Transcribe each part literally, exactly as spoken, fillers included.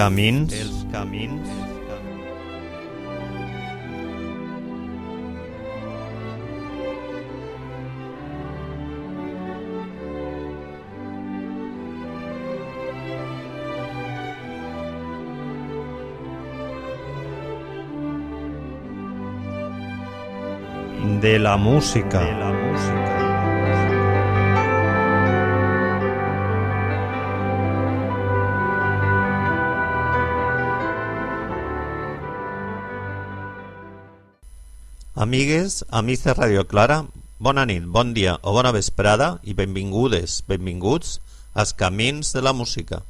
camins, els camins. De la música. De la música. Amigues, amics de Radio Clara, bona nit, bon dia o bona vesprada i benvingudes, benvinguts als camins de la música.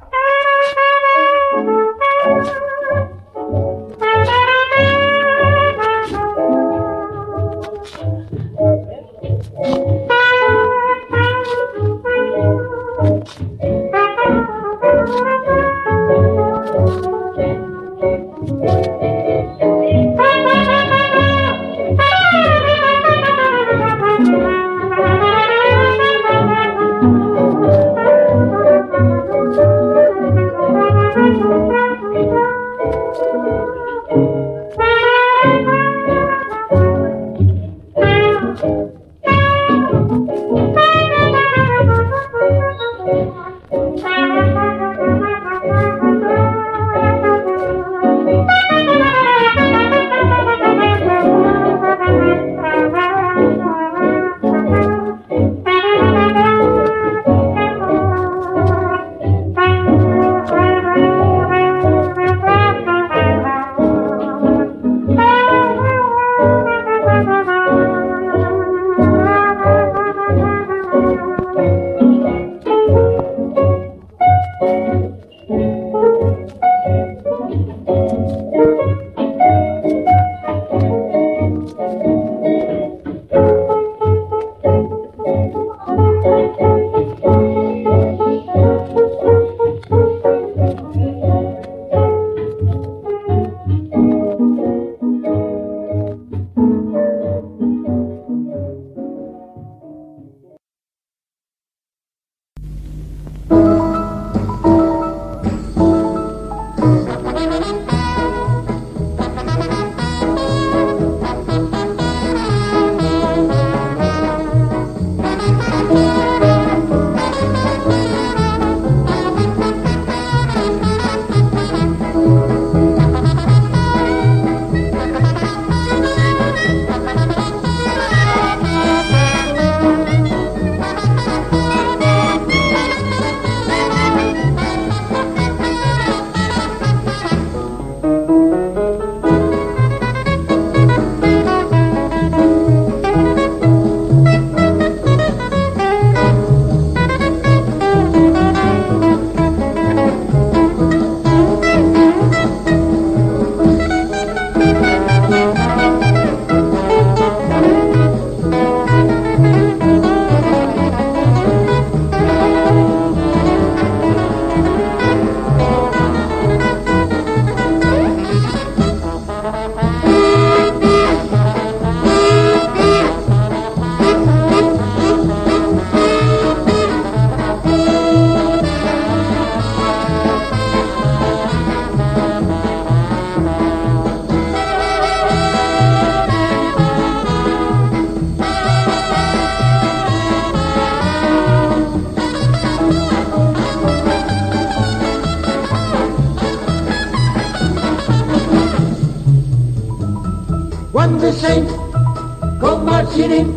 When the saints come marching in,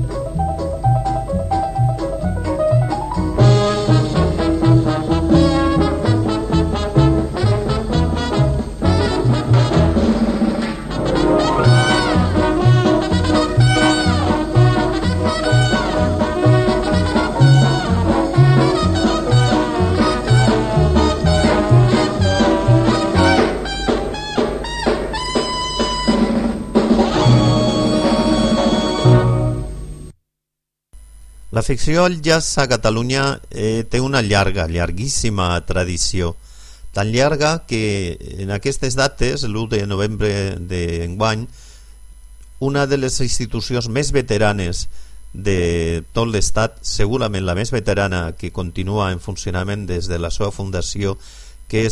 La ficció al jazz a Catalunya eh, té una llarga, llarguíssima tradició, tan llarga que en aquestes dates, l'u de novembre d'enguany, una de les institucions més veteranes de tot l'estat, segurament la més veterana que continua en funcionament des de la seva fundació, que és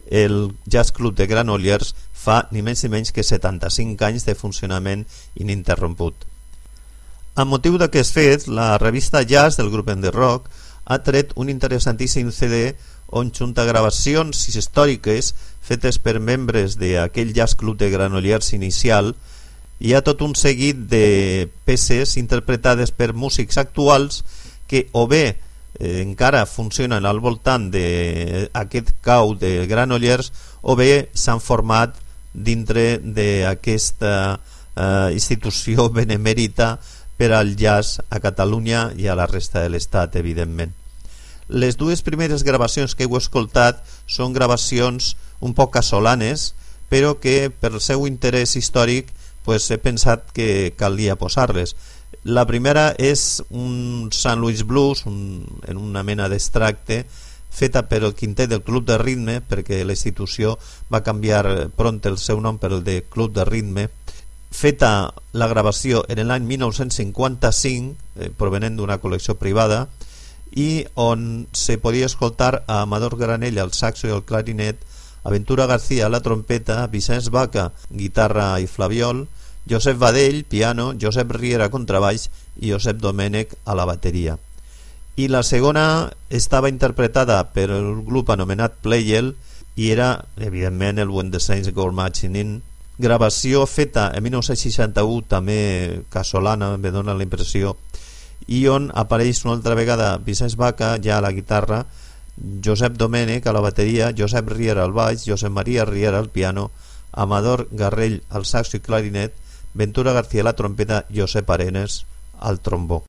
el Jazz Club de Granollers fa ni més ni menys que setanta-cinc anys de funcionament ininterromput. Amb motiu d'aquest fet, la revista Jazz del grup Indie Rock ha tret un interessantíssim C D on junta gravacions històriques fetes per membres d'aquell Jazz Club de Granollers inicial, hi ha tot un seguit de peces interpretades per músics actuals que o bé eh, encara funcionen al voltant d'aquest cau de Granollers o bé s'han format dintre d'aquesta eh, institució benemèrita per al jazz a Catalunya i a la resta de l'Estat, evidentment. Les dues primeres gravacions que heu escoltat són gravacions un poc casolanes, però que per el seu interès històric pues, he pensat que calia posar-les. La primera és un Saint Louis Blues, un, en una mena d'extracte, feta per el quintet del Club de Ritme, perquè la institució va canviar pront el seu nom per el de Club de Ritme, feta la gravació en l'any mil nou-cents cinquanta-cinc, eh, provenent d'una col·lecció privada, i on se podia escoltar a Amador Granell al saxo i al clarinet, Aventura García a la trompeta, Vicenç Vaca, guitarra i flabiol, Josep Badell, piano, Josep Riera, contrabaix i Josep Domènech a la bateria. I la segona estava interpretada per el grup anomenat Playel i era, evidentment, el When the Saints Go Marching In, gravació feta en mil nou-cents seixanta-u, també casolana, me dóna la impressió, i on apareix una altra vegada Vicenç Vaca ja a la guitarra, Josep Domènech a la bateria, Josep Riera al baix, Josep Maria Riera al piano, Amador Garrell al saxo i clarinet, Ventura García a la trompeta, Josep Arenas al trombó.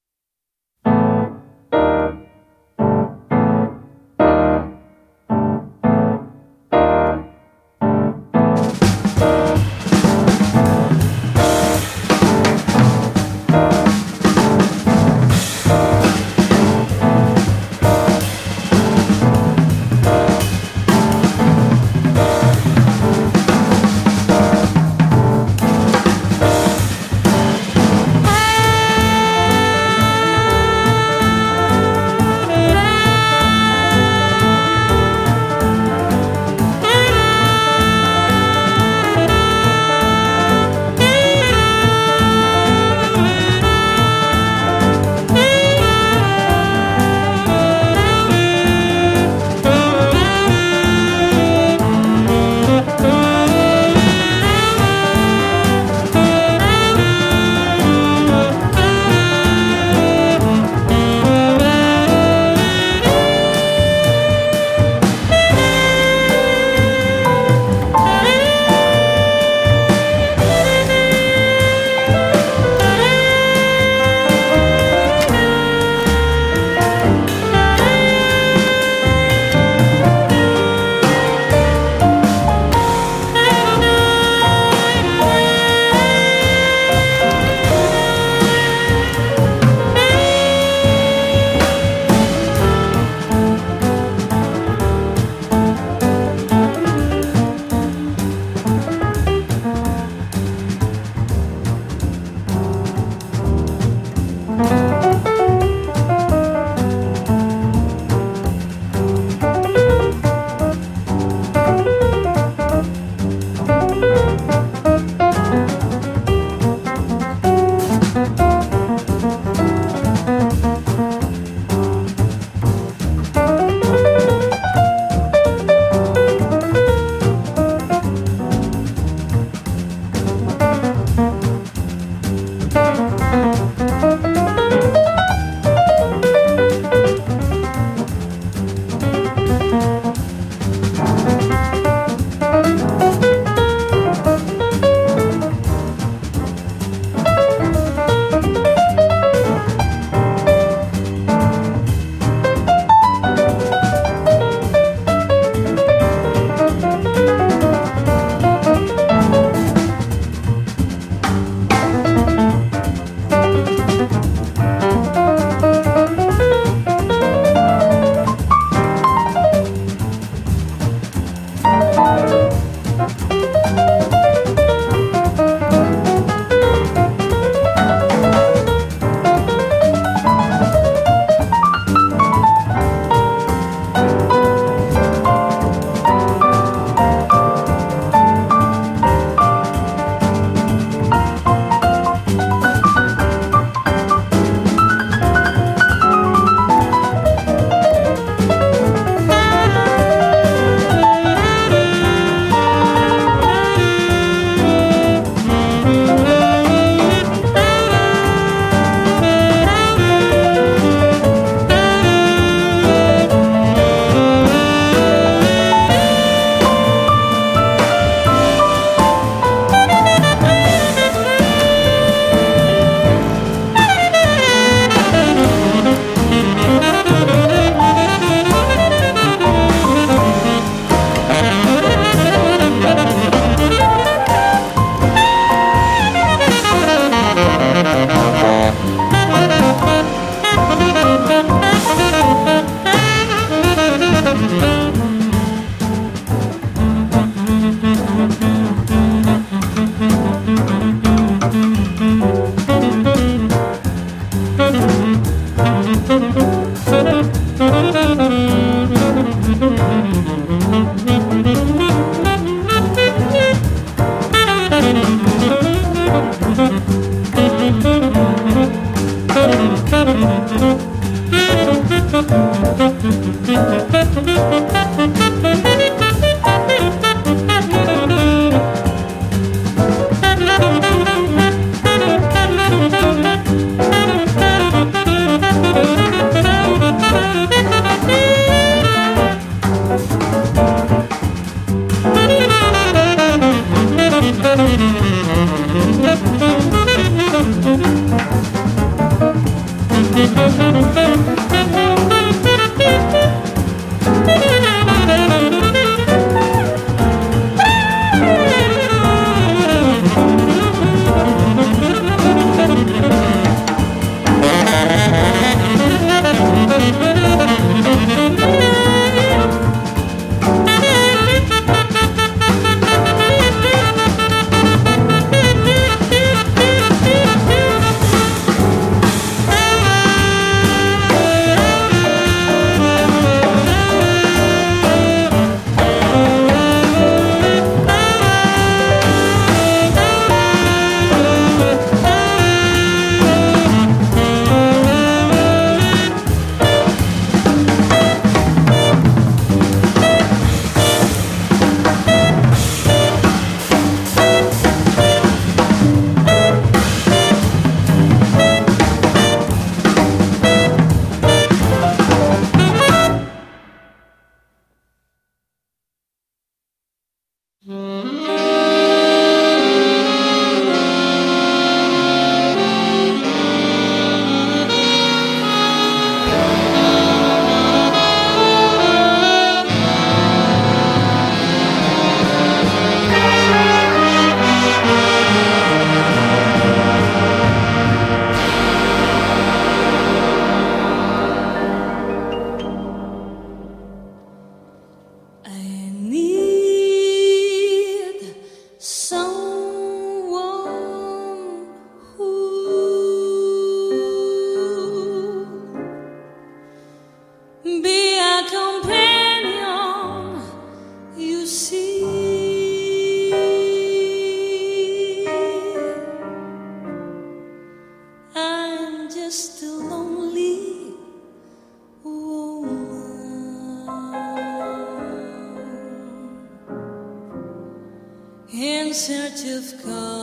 in search of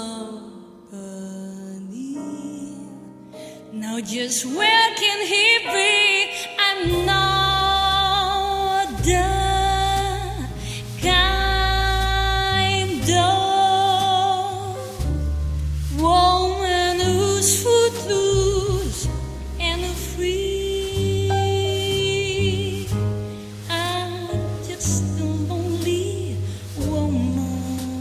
company. Now just where can he be? I'm not the kind of woman who's footloose and free. I'm just a lonely woman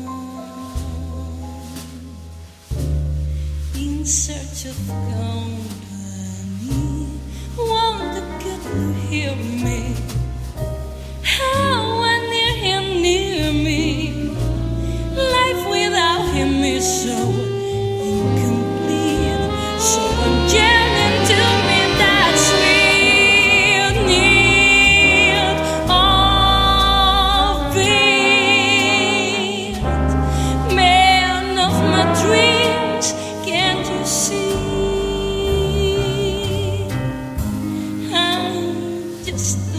in search of company. Won't the girl hear me? How I need him near me. Life without him is so incomplete. So I'm yearning to me that sweet need of it. Man of my dreams, can't you see? I'm just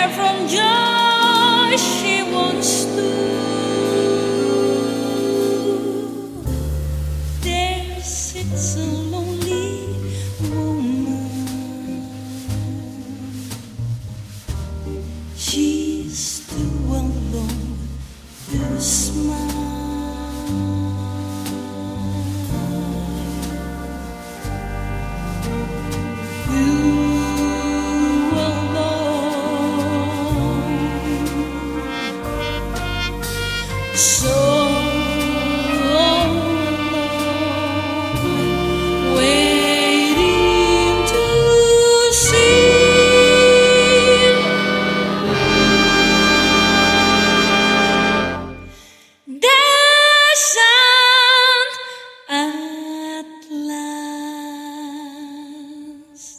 her from joy she wants to. There sits a lonely woman. She's too alone to smile. So long, waiting to see the sun at last.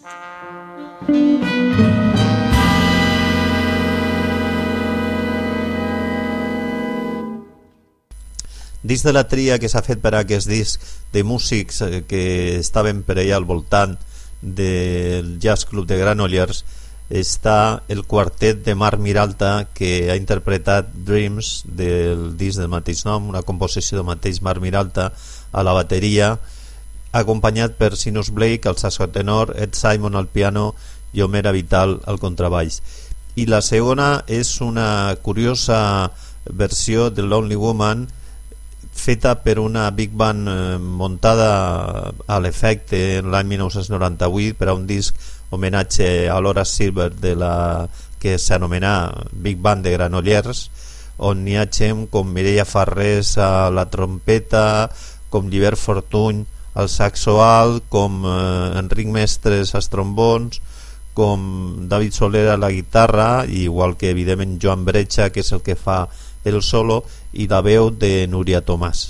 Dins de la tria que s'ha fet per a aquest disc de músics que estaven per allà al voltant del Jazz Club de Granollers està el quartet de Marc Miralta, que ha interpretat Dreams del disc del mateix nom, una composició del mateix Marc Miralta a la bateria, acompanyat per Sinus Blake al saxo tenor, Ed Simon al piano i Homer Vital al contrabaix. I la segona és una curiosa versió de Lonely Woman feta per una big band eh, montada a l'efecte en l'any dinou noranta-vuit per a un disc homenatge a l'Hora Silver de la que s'anomena Big Band de Granollers, on hi ha gent com Mireia Farrés a la trompeta, com Llibert Fortuny al saxo alt, com eh, Enric Mestres als trombons, com David Soler a la guitarra, igual que evidentment Joan Brecha, que és el que fa el solo, i la veu de Núria Tomàs.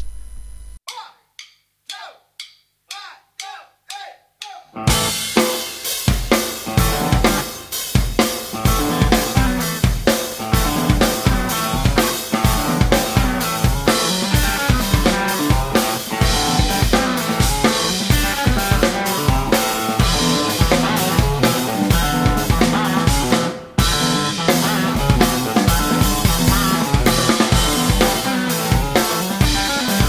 Thank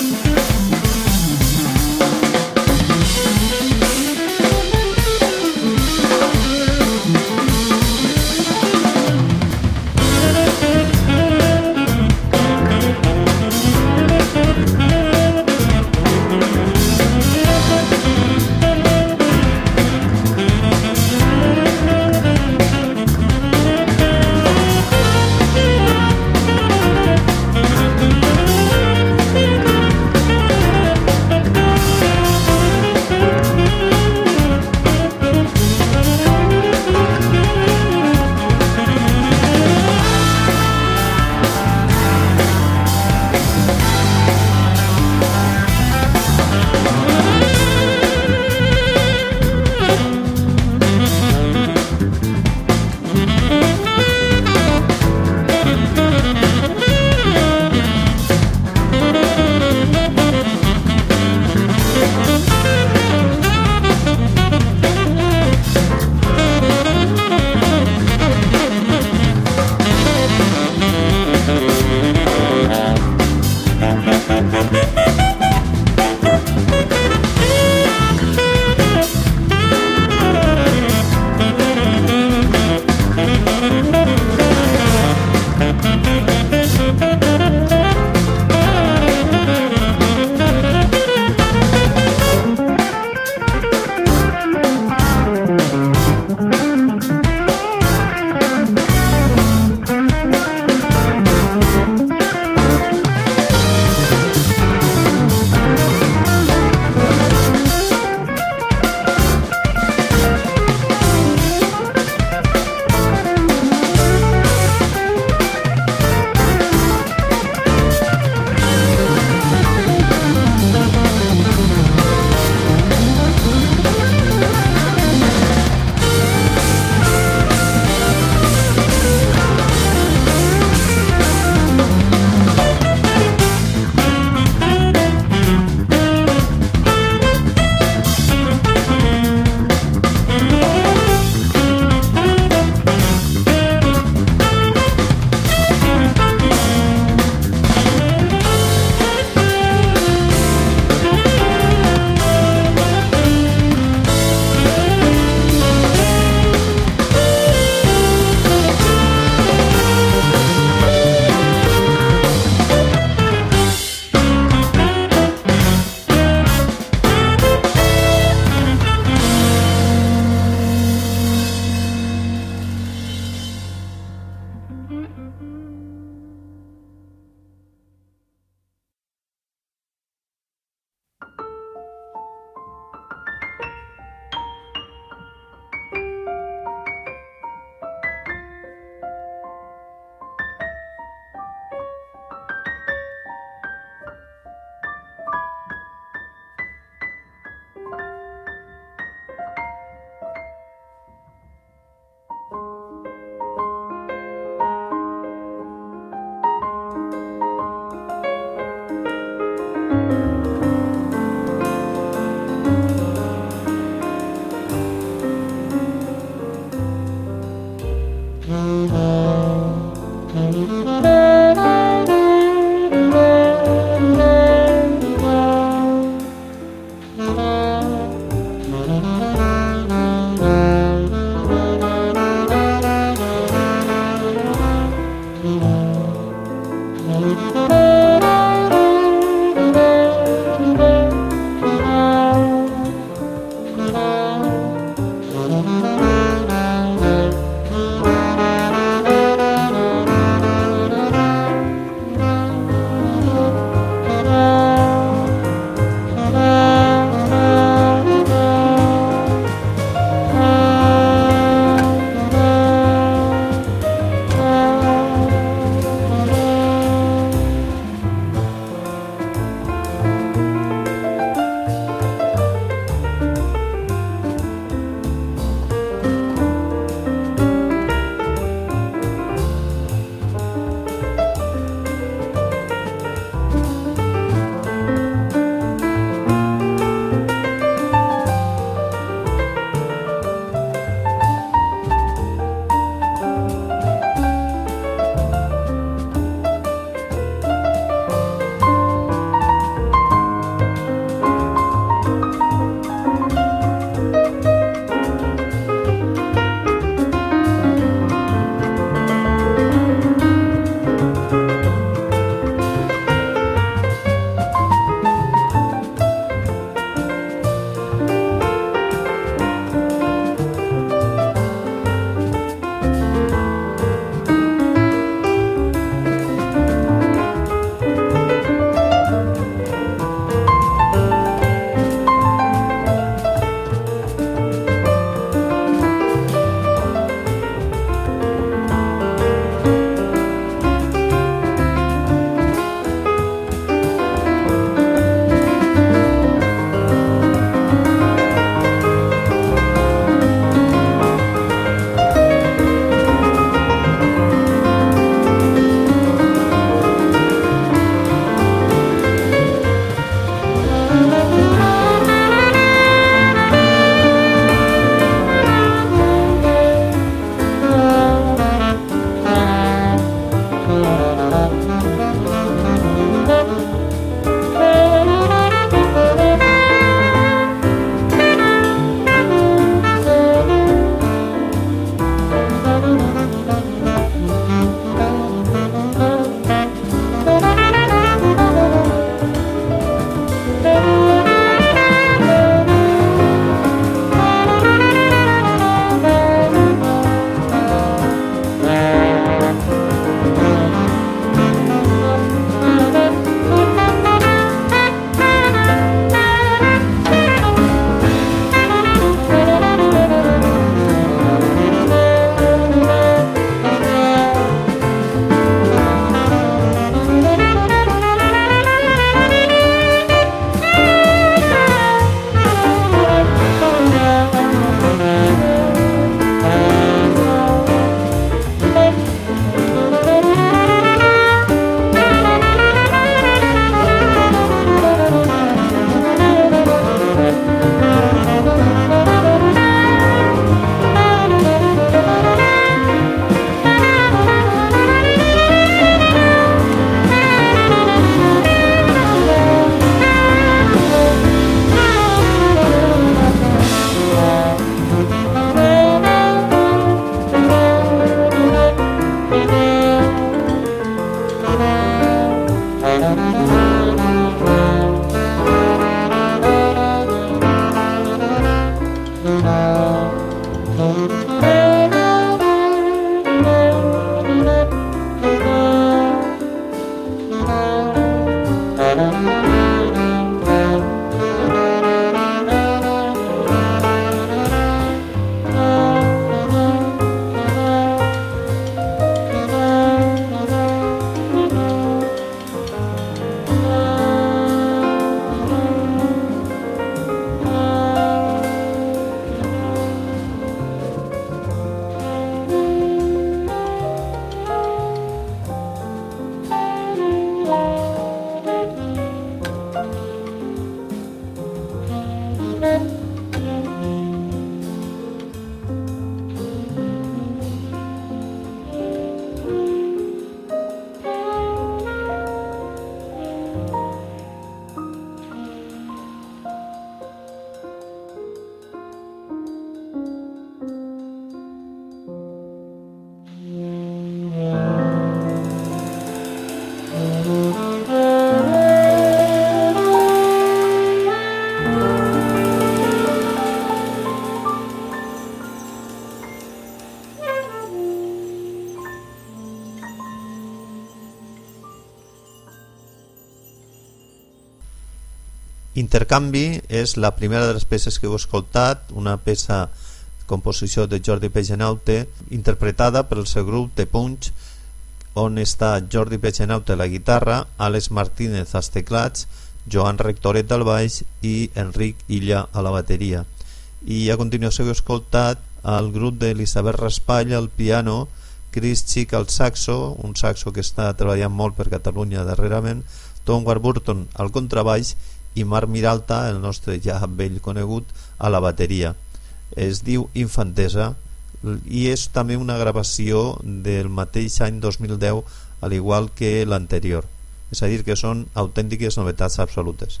Intercanvi és la primera de les peces que heu escoltat, una peça composició de Jordi Pegenaute interpretada pel seu grup de Punch, on està Jordi Pegenaute a la guitarra, Àlex Martínez als teclats, Joan Rectoret al baix i Enric Illa a la bateria. I a continuació heu escoltat el grup d'Elisabet Raspall al piano, Chris Chick al saxo, un saxo que està treballant molt per Catalunya darrerament, Tom Warburton al contrabaix i Marc Miralta, el nostre ja vell conegut, a la bateria. Es diu Infantesa i és també una gravació del mateix any dos mil deu, al igual que l'anterior, és a dir que són autèntiques novetats absolutes.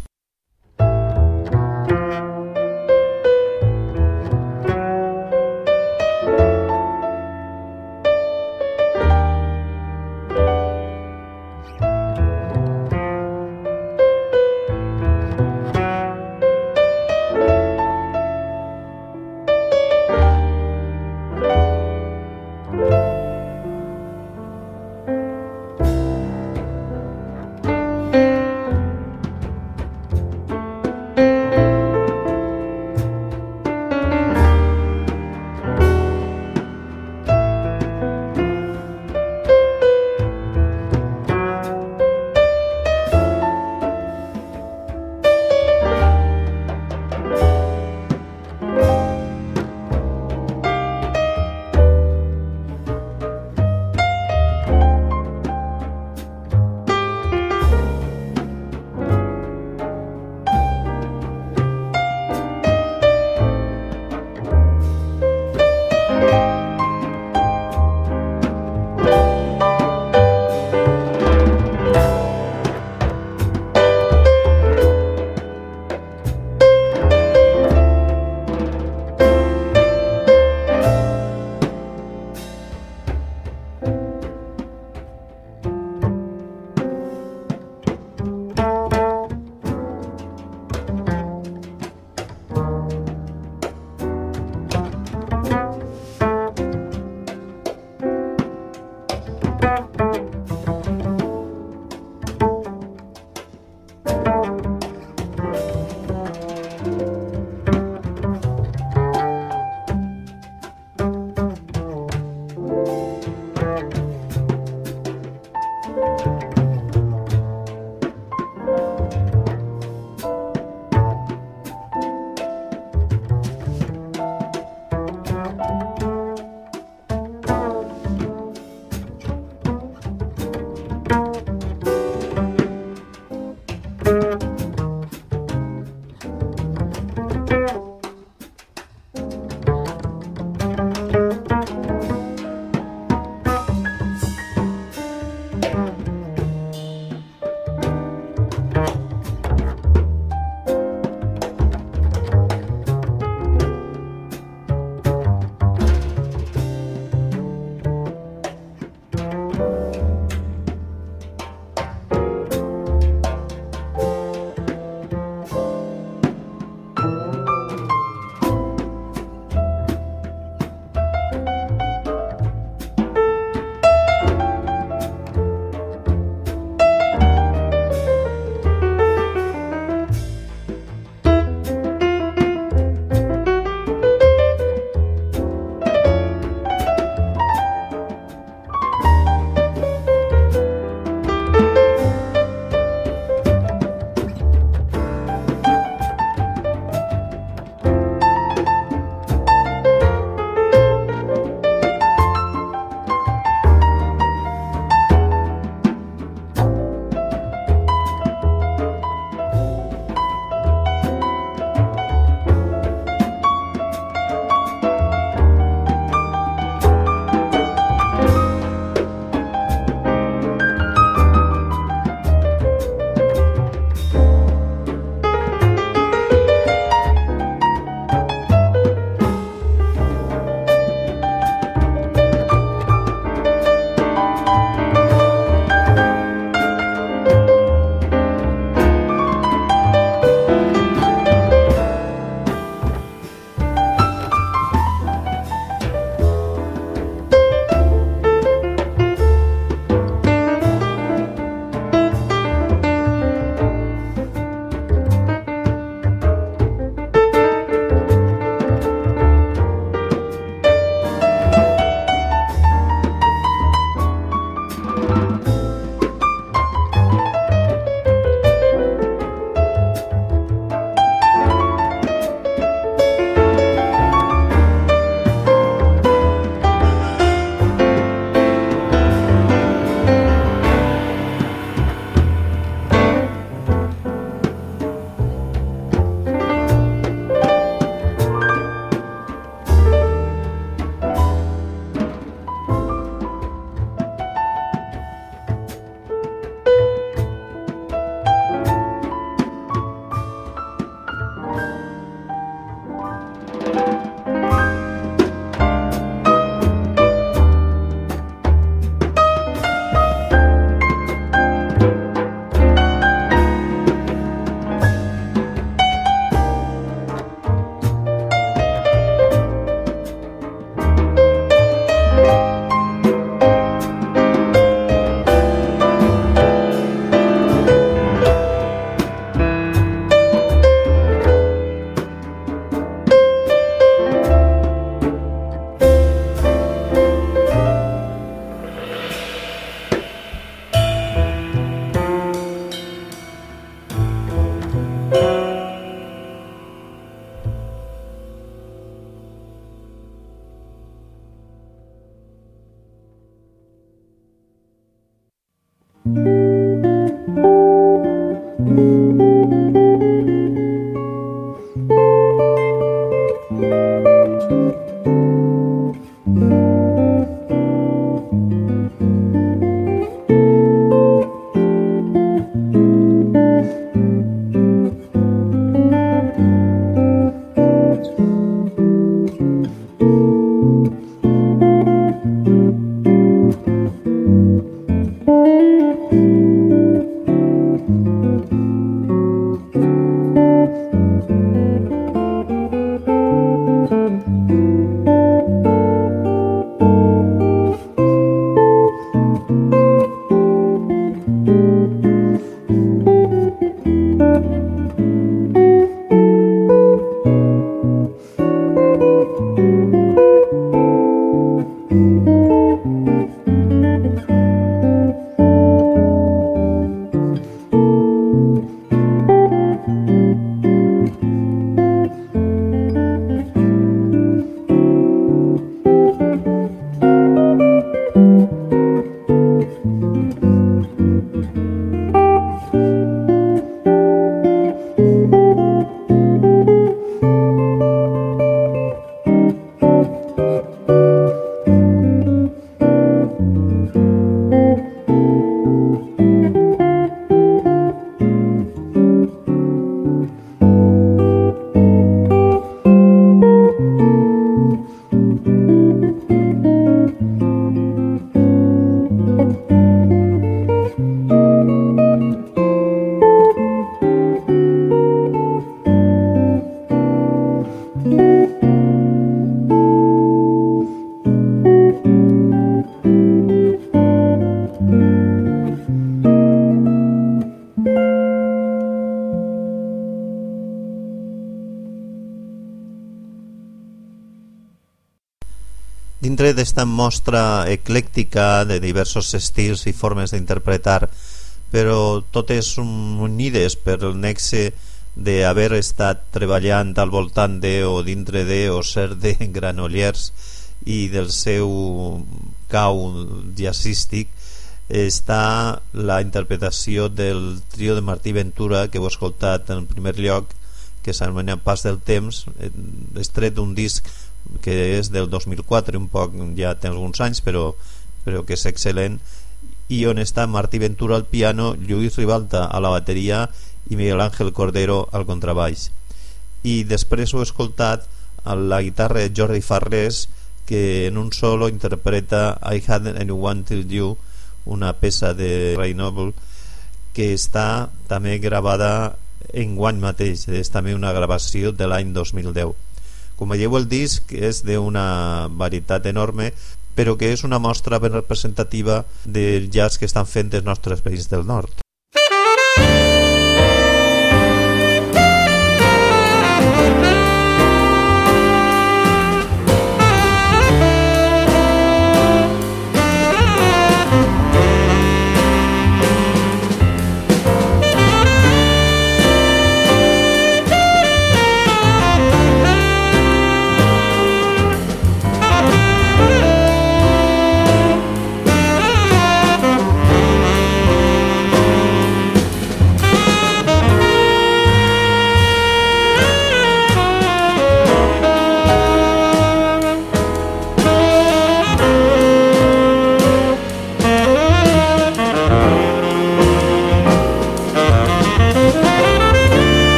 Dintre d'esta mostra eclèctica de diversos estils i formes d'interpretar, però totes unides per el nexe d'haver estat treballant al voltant de o dintre de o ser de Granollers i del seu cau jazzístic, està la interpretació del trio de Martí Ventura que heu escoltat en primer lloc, que s'anomena Pas del Temps, extret d'un disc que és del dos mil quatre, un poc, ja té alguns anys, però, però que és excel·lent, i on està Martí Ventura al piano, Lluís Ribalta a la bateria i Miguel Ángel Cordero al contrabaix. I després ho he escoltat a la guitarra de Jordi Farrés, que en un solo interpreta I Hadn't Anyone Till You, una peça de Ray Noble que està també gravada en guany mateix, és també una gravació de l'any dos mil deu. Com veieu, el disc és d'una varietat enorme, però que és una mostra ben representativa del jazz que estan fent els nostres veïns del nord.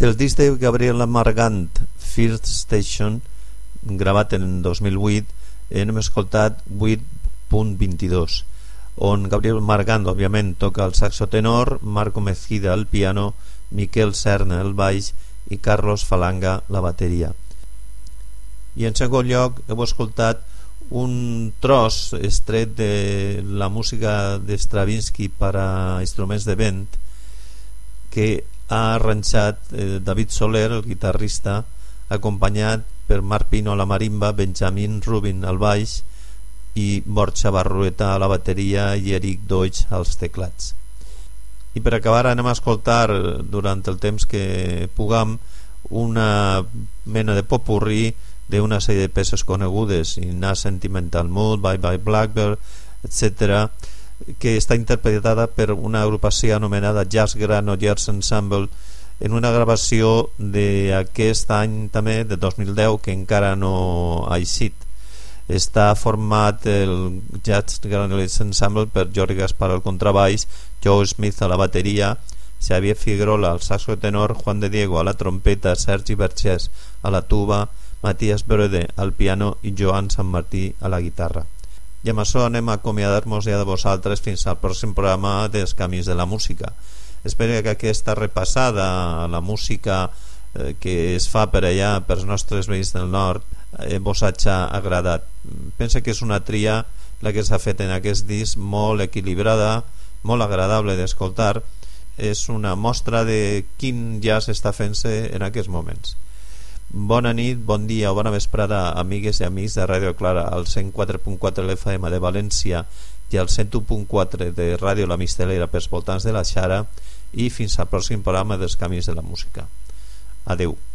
Del disc de Gabriel Margant, First Station, gravat en dos mil vuit, hem escoltat vuit punt vint-i-dos, on Gabriel Margant òbviament toca el saxo tenor, Marco Mezquida al piano, Miquel Serna al baix i Carlos Falanga la bateria. I en segon lloc heu escoltat un tros estret de la música de Stravinsky per a instruments de vent que ha arranjat eh, David Soler, el guitarrista, acompanyat per Marc Pino a la marimba, Benjamin Rubin al baix i Borja Barrueta a la bateria i Eric Deutsch als teclats. I per acabar anem a escoltar durant el temps que puguem una mena de popurrí d'una sèrie de peces conegudes, Inna Sentimental Mood, Bye Bye Blackbird, etcètera, que està interpretada per una agrupació anomenada Jazz Granollers Ensemble en una gravació d'aquest any també, de dos mil deu, que encara no ha eixit. Està format el Jazz Granollers Ensemble per Jordi Gaspar al contrabaix, Joe Smith a la bateria, Xavier Figuerola al saxo tenor, Juan de Diego a la trompeta, Sergi Vergés a la tuba, Matías Brode al piano i Joan Sant Martí a la guitarra. I amb això anem a acomiadar-nos ja de vosaltres fins al pròxim programa dels Camins de la Música. Espero que aquesta repassada a la música eh, que es fa per allà pels nostres veïns del nord eh, vos hagi agradat. Penso que és una tria la que s'ha fet en aquest disc, molt equilibrada, molt agradable d'escoltar. És una mostra de quin jazz està fent-se en aquests moments. Bona nit, bon dia o bona vesprada, amigues i amics de Ràdio Clara, al cent quatre punt quatre de l'F M de València i al cent u punt quatre de Ràdio La Mistelera pels voltants de la Xara, i fins al pròxim programa dels Camins de la Música. Adeu.